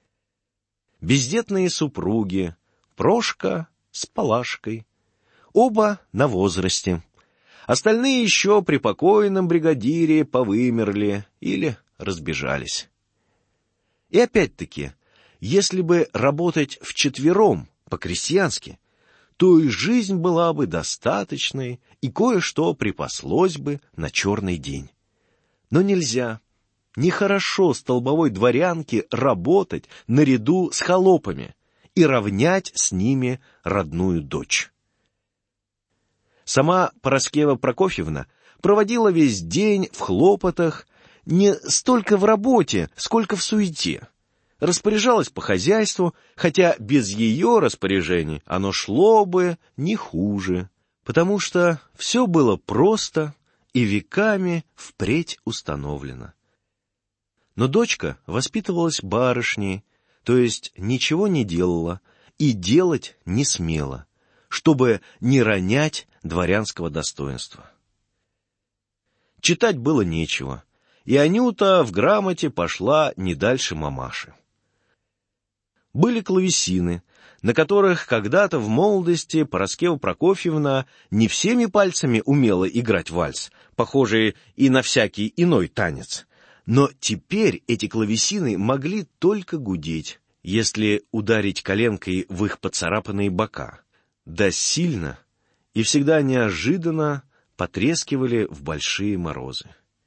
S7: Бездетные супруги, Прошка с Палашкой, оба на возрасте. Остальные еще при покойном бригадире повымерли или разбежались. И опять-таки, если бы работать вчетвером, по-крестьянски, то и жизнь была бы достаточной, и кое-что припаслось бы на черный день. Но нельзя, нехорошо столбовой дворянке работать наряду с холопами и равнять с ними родную дочь. Сама Параскева Прокофьевна проводила весь день в хлопотах, не столько в работе, сколько в суете. Распоряжалась по хозяйству, хотя без ее распоряжений оно шло бы не хуже, потому что все было просто и веками впредь установлено. Но дочка воспитывалась барышней, то есть ничего не делала и делать не смела, чтобы не ронять дворянского достоинства. Читать было нечего, и Анюта в грамоте пошла не дальше мамаши. Были клавесины, на которых когда-то в молодости Параскева Прокофьевна не всеми пальцами умела играть вальс, похожий и на всякий иной танец, Но теперь эти клавесины могли только гудеть, если ударить коленкой в их поцарапанные бока, да сильно и всегда неожиданно потрескивали в большие морозы.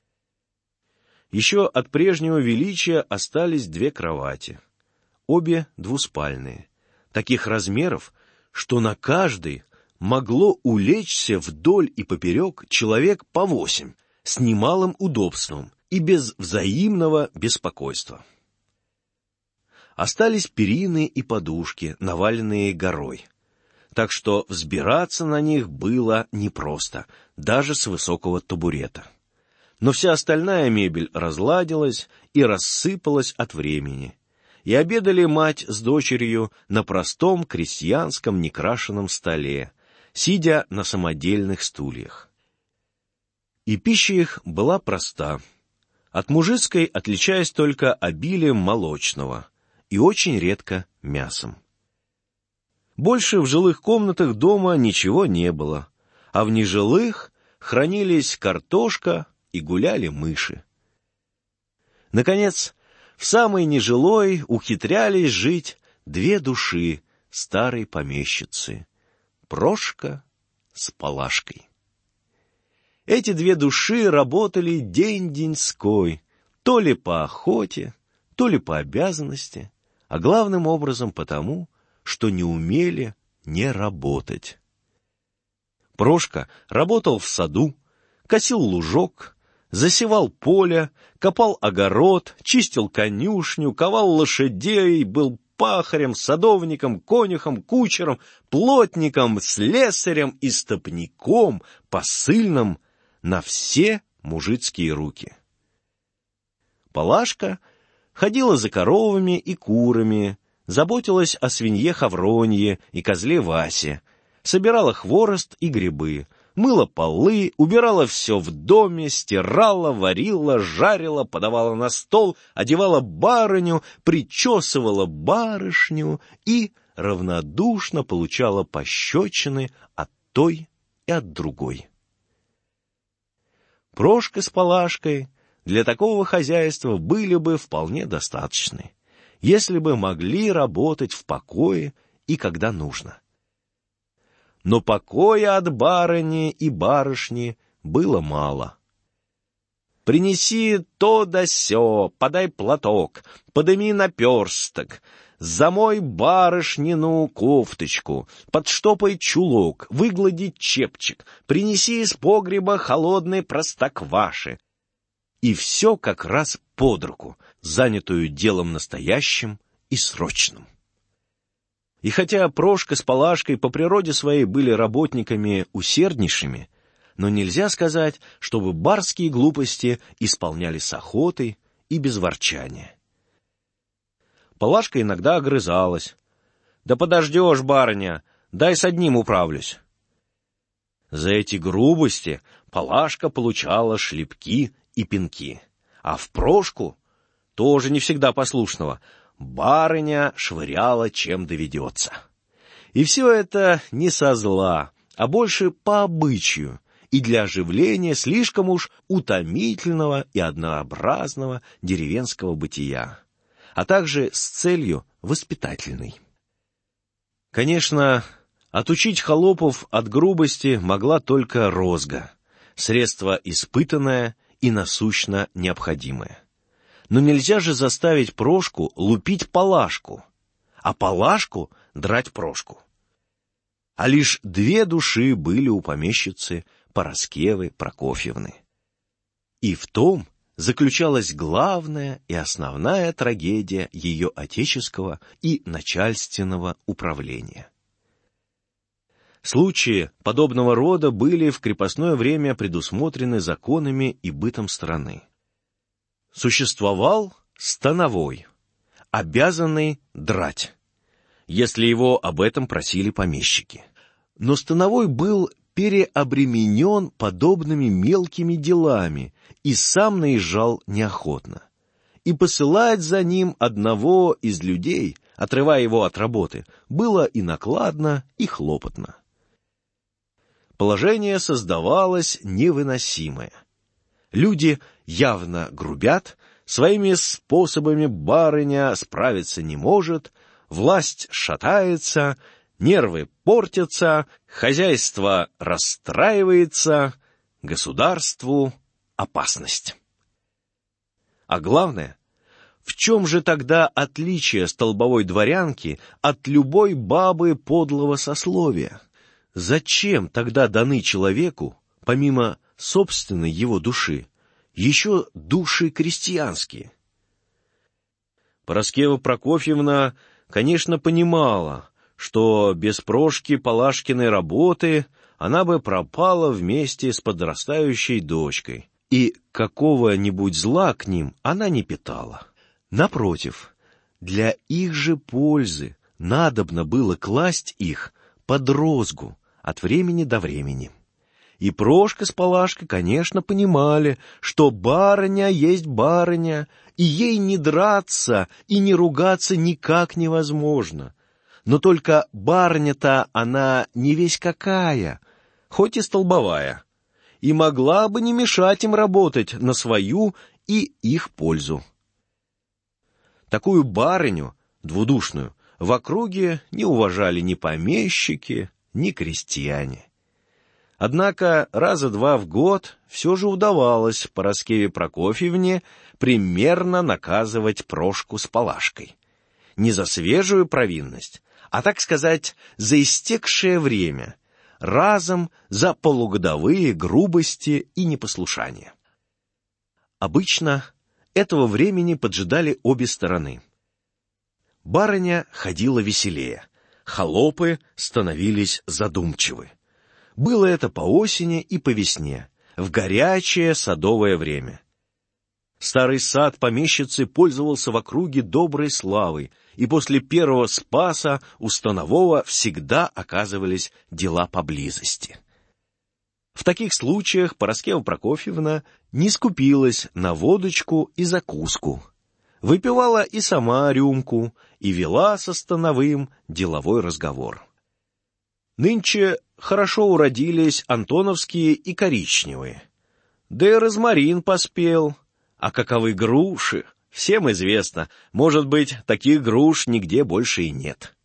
S7: Еще от прежнего величия остались 2 кровати, обе двуспальные, таких размеров, что на каждой могло улечься вдоль и поперек человек по 8, с немалым удобством и без взаимного беспокойства. Остались перины и подушки, наваленные горой, так что взбираться на них было непросто, даже с высокого табурета. Но вся остальная мебель разладилась и рассыпалась от времени, и обедали мать с дочерью на простом крестьянском некрашенном столе, сидя на самодельных стульях. И пища их была проста, от мужицкой отличаясь только обилием молочного и очень редко мясом. Больше в жилых комнатах дома ничего не было, а в нежилых хранились картошка и гуляли мыши. Наконец, в самой нежилой ухитрялись жить 2 души старой помещицы — Прошка с Палашкой. Эти 2 души работали день-деньской, то ли по охоте, то ли по обязанности, а главным образом потому, что не умели не работать. Прошка работал в саду, косил лужок, засевал поле, копал огород, чистил конюшню, ковал лошадей, был пахарем, садовником, конюхом, кучером, плотником, слесарем и стопником, посыльным на все мужицкие руки. Палашка ходила за коровами и курами, заботилась о свинье Хавронье и козле Васе, собирала хворост и грибы, мыла полы, убирала все в доме, стирала, варила, жарила, подавала на стол, одевала барыню, причесывала барышню и равнодушно получала пощечины от той и от другой. Прошка с Палашкой для такого хозяйства были бы вполне достаточны, если бы могли работать в покое и когда нужно. Но покоя от барыни и барышни было мало. Принеси то да сё, подай платок, подыми наперсток, замой барышнину кофточку, подштопай чулок, выглади чепчик, принеси из погреба холодной простокваши. И все как раз под руку, занятую делом настоящим и срочным. И хотя Прошка с Палашкой по природе своей были работниками усерднейшими, но нельзя сказать, чтобы барские глупости исполняли с охотой и без ворчания. Палашка иногда огрызалась. «Да подождешь, барыня, дай с одним управлюсь». За эти грубости Палашка получала шлепки и пинки, а в Прошку, тоже не всегда послушного, барыня швыряла, чем доведется. И все это не со зла, а больше по обычаю и для оживления слишком уж утомительного и однообразного деревенского бытия, а также с целью воспитательной. Конечно, отучить холопов от грубости могла только розга, средство испытанное и насущно необходимое. Но нельзя же заставить Прошку лупить Палашку, а Палашку драть Прошку. А лишь 2 души были у помещицы Параскевы Прокофьевны. И в том заключалась главная и основная трагедия ее отеческого и начальственного управления. Случаи подобного рода были в крепостное время предусмотрены законами и бытом страны. Существовал становой, обязанный драть, если его об этом просили помещики. Но становой был переобременен подобными мелкими делами и сам наезжал неохотно. И посылать за ним одного из людей, отрывая его от работы, было и накладно, и хлопотно. Положение создавалось невыносимое. Люди явно грубят, своими способами барыня справиться не может, власть шатается, нервы портятся, хозяйство расстраивается, государству опасность. А главное, в чем же тогда отличие столбовой дворянки от любой бабы подлого сословия? Зачем тогда даны человеку, помимо собственной его души, еще души крестьянские? Параскева Прокофьевна, конечно, понимала, что без Прошки Палашкиной работы она бы пропала вместе с подрастающей дочкой, и какого-нибудь зла к ним она не питала. Напротив, для их же пользы надобно было класть их под розгу от времени до времени. И Прошка с Палашкой, конечно, понимали, что барыня есть барыня, и ей не драться и не ругаться никак невозможно. Но только барыня-то она не весь какая, хоть и столбовая, и могла бы не мешать им работать на свою и их пользу. Такую барыню, двудушную, в округе не уважали ни помещики, ни крестьяне. Однако раза два в год все же удавалось Параскеве Прокофьевне примерно наказывать Прошку с Палашкой. Не за свежую провинность, а, так сказать, за истекшее время, разом за полугодовые грубости и непослушания. Обычно этого времени поджидали обе стороны. Барыня ходила веселее, холопы становились задумчивы. Было это по осени и по весне, в горячее садовое время. Старый сад помещицы пользовался в округе доброй славой, и после первого спаса у станового всегда оказывались дела поблизости. В таких случаях Параскева Прокофьевна не скупилась на водочку и закуску, выпивала и сама рюмку и вела со становым деловой разговор. Нынче хорошо уродились антоновские и коричневые, да и розмарин поспел, а каковы груши, всем известно, может быть, таких груш нигде больше и нет.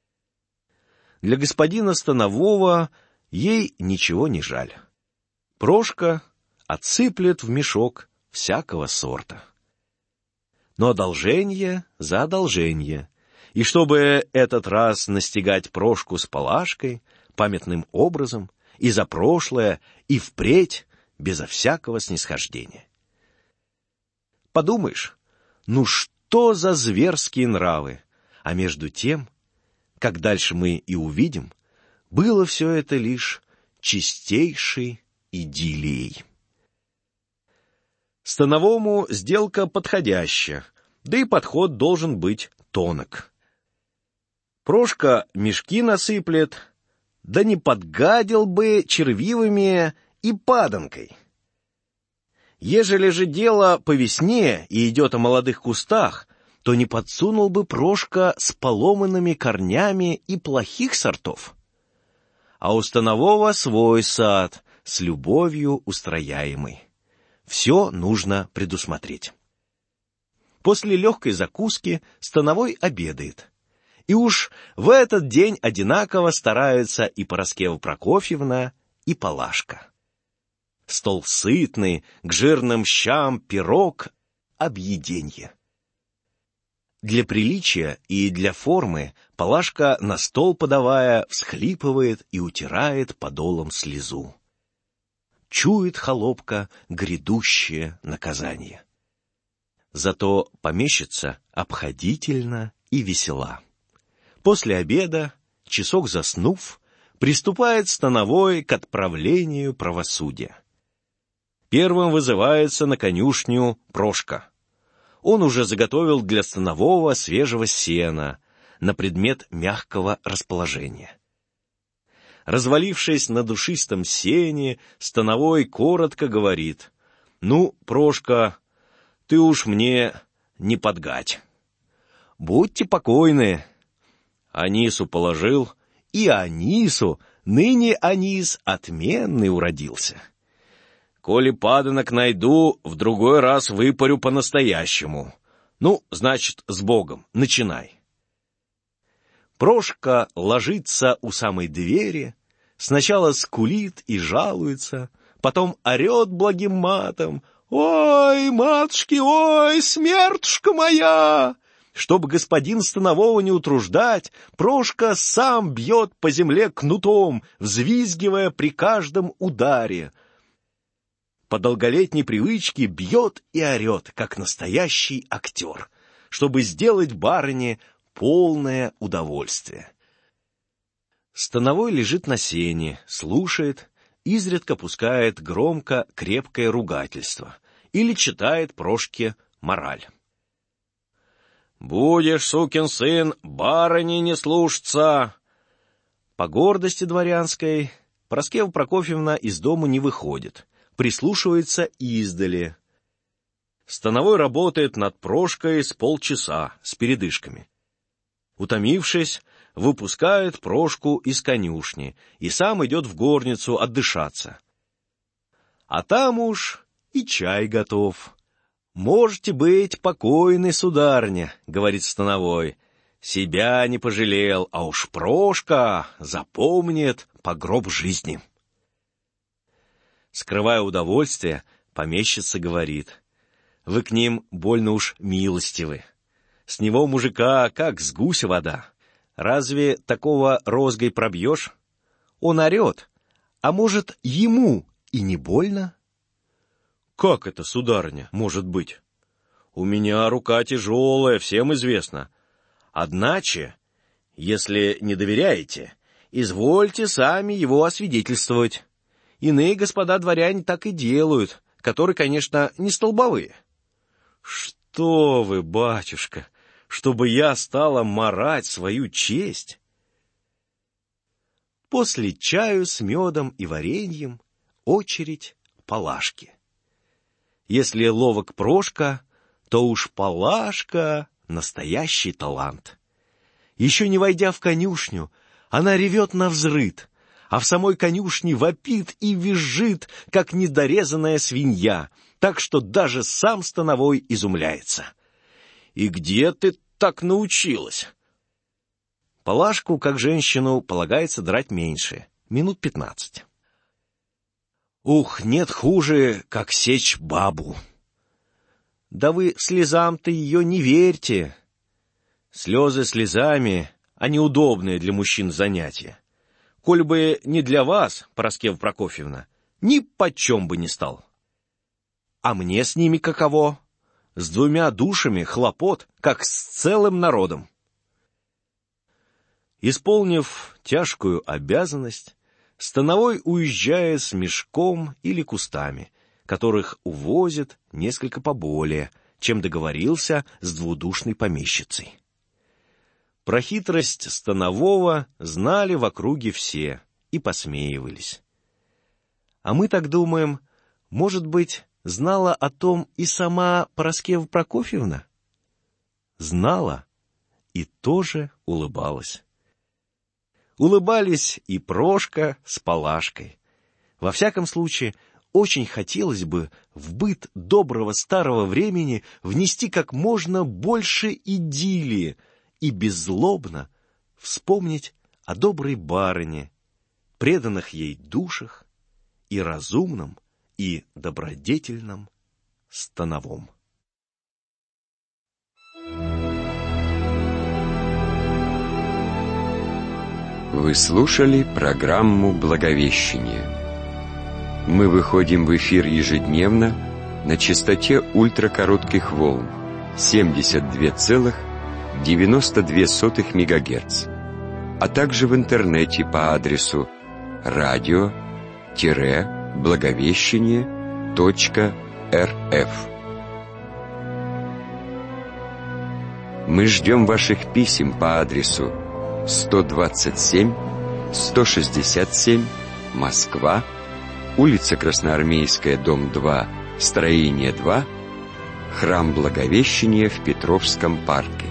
S7: Для господина станового ей ничего не жаль. Прошка отсыплет в мешок всякого сорта. Но одолжение за одолжение, и чтобы этот раз настигать Прошку с Палашкой памятным образом и за прошлое, и впредь безо всякого снисхождения. Подумаешь, ну что за зверские нравы? А между тем, как дальше мы и увидим, было все это лишь чистейшей идиллией. Становому сделка подходящая, да и подход должен быть тонок. Прошка мешки насыплет, да не подгадил бы червивыми и паданкой. Ежели же дело по весне и идет о молодых кустах, то не подсунул бы Прошка с поломанными корнями и плохих сортов. А у станового свой сад, с любовью устрояемый. Все нужно предусмотреть. После легкой закуски становой обедает. И уж в этот день одинаково стараются и Параскева Прокофьевна, и Палашка. Стол сытный, к жирным щам пирог, объеденье. Для приличия и для формы Палашка, на стол подавая, всхлипывает и утирает подолом слезу. Чует холопка грядущее наказание. Зато помещица обходительна и весела. После обеда, часок заснув, приступает становой к отправлению правосудия. Первым вызывается на конюшню Прошка. Он уже заготовил для станового свежего сена на предмет мягкого расположения. Развалившись на душистом сене, становой коротко говорит: «Ну, Прошка, ты уж мне не подгадь. Будьте покойны». Анису положил, и Анису, ныне Анис отменный уродился. Коли паданок найду, в другой раз выпарю по-настоящему. Ну, значит, с Богом, начинай. Прошка ложится у самой двери, сначала скулит и жалуется, потом орет благим матом: «Ой, матушки, ой, смертушка моя!» Чтобы господин станового не утруждать, Прошка сам бьет по земле кнутом, взвизгивая при каждом ударе. По долголетней привычке бьет и орет, как настоящий актер, чтобы сделать барыне полное удовольствие. Становой лежит на сене, слушает, изредка пускает громко крепкое ругательство или читает Прошке мораль. «Будешь, сукин сын, барыни не слушаться!» По гордости дворянской Параскева Прокофьевна из дому не выходит, прислушивается издали. Становой работает над Прошкой с полчаса, с передышками. Утомившись, выпускает Прошку из конюшни и сам идет в горницу отдышаться. А там уж и чай готов. «Можете быть покойны, сударыня», — говорит Становой. «Себя не пожалел, а уж Прошка запомнит по гроб жизни». Скрывая удовольствие, помещица говорит: «Вы к ним больно уж милостивы. С него мужика как с гуся вода. Разве такого розгой пробьешь? Он орет, а может, ему и не больно?» «Как это, сударыня, может быть? У меня рука тяжелая, всем известно. Одначе, если не доверяете, извольте сами его освидетельствовать. Иные господа дворяне так и делают, которые, конечно, не столбовые». «Что вы, батюшка, чтобы я стала марать свою честь?» После чаю с медом и вареньем очередь Палашки. Если ловок Прошка, то уж Палашка — настоящий талант. Еще не войдя в конюшню, она ревет навзрыд, а в самой конюшне вопит и визжит, как недорезанная свинья, так что даже сам Становой изумляется. «И где ты так научилась?» Палашку, как женщину, полагается драть меньше, минут 15. «Ух, нет хуже, как сечь бабу». «Да вы слезам-то ее не верьте». Слезы слезами, а неудобные для мужчин занятия. Коль бы не для вас, Параскева Прокофьевна, ни почем бы не стал. А мне с ними каково? С 2 душами хлопот, как с целым народом. Исполнив тяжкую обязанность, Становой уезжает с мешком или кустами, которых увозят несколько поболее, чем договорился с двудушной помещицей. Про хитрость Станового знали в округе все и посмеивались. А мы так думаем, может быть, знала о том и сама Параскева Прокофьевна? Знала и тоже улыбалась. Улыбались и Прошка с Палашкой. Во всяком случае, очень хотелось бы в быт доброго старого времени внести как можно больше идиллии и беззлобно вспомнить о доброй барыне, преданных ей душах и разумном и добродетельном Становом.
S2: Вы слушали программу «Благовещение». Мы выходим в эфир ежедневно на частоте ультракоротких волн 72,92 МГц, а также в интернете по адресу radio-благовещение.рф. Мы ждем ваших писем по адресу 127, 167, Москва, улица Красноармейская, дом 2, строение 2, храм Благовещения в Петровском парке.